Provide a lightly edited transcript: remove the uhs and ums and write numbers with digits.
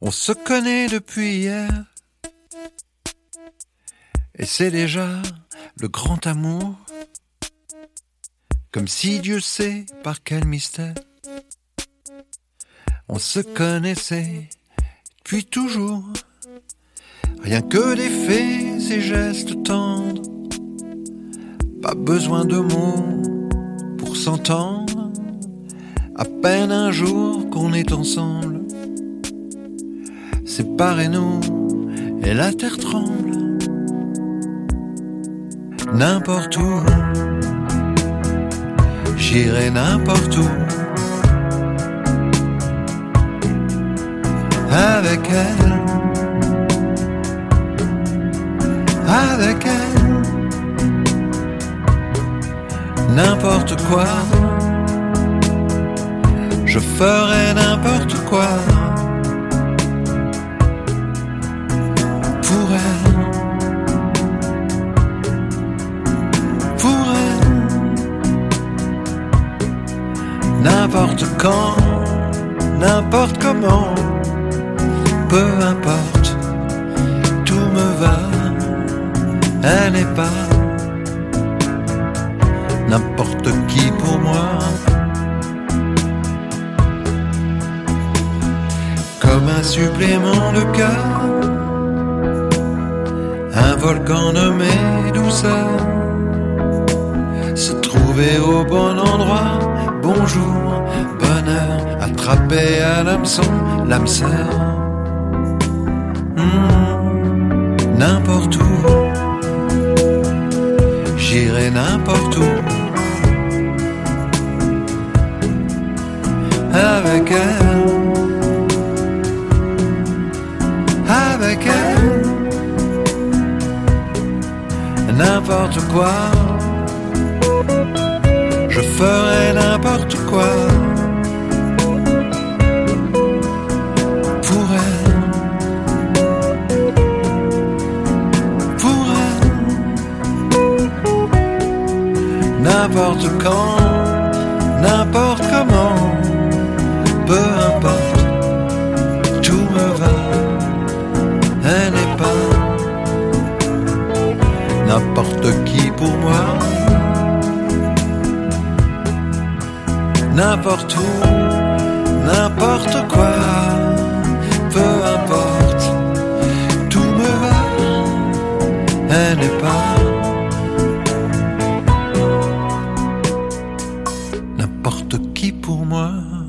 On se connaît depuis hier, et c'est déjà le grand amour, comme si Dieu sait par quel mystère on se connaissait depuis toujours. Rien que des faits et gestes tendres, pas besoin de mots pour s'entendre. À peine un jour qu'on est ensemble, séparez-nous et la terre tremble. N'importe où, j'irai n'importe où, avec elle, avec elle, n'importe quoi, je ferai n'importe quoi pour elle, pour elle, n'importe quand, n'importe comment, peu importe, tout me va, elle n'est pas n'importe qui pour moi. Comme un supplément de cœur, un volcan nommé douceur, se trouver au bon endroit, bonjour, bonheur, attrapé à l'hameçon, l'âme sœur. N'importe où, j'irai n'importe où, avec elle, avec elle, n'importe quoi, je ferai n'importe quoi pour elle, pour elle, n'importe quand, n'importe comment, peu importe, tout me va, elle n'est pas n'importe qui pour moi, n'importe où, n'importe quoi, peu importe, tout me va, elle n'est pas n'importe qui pour moi.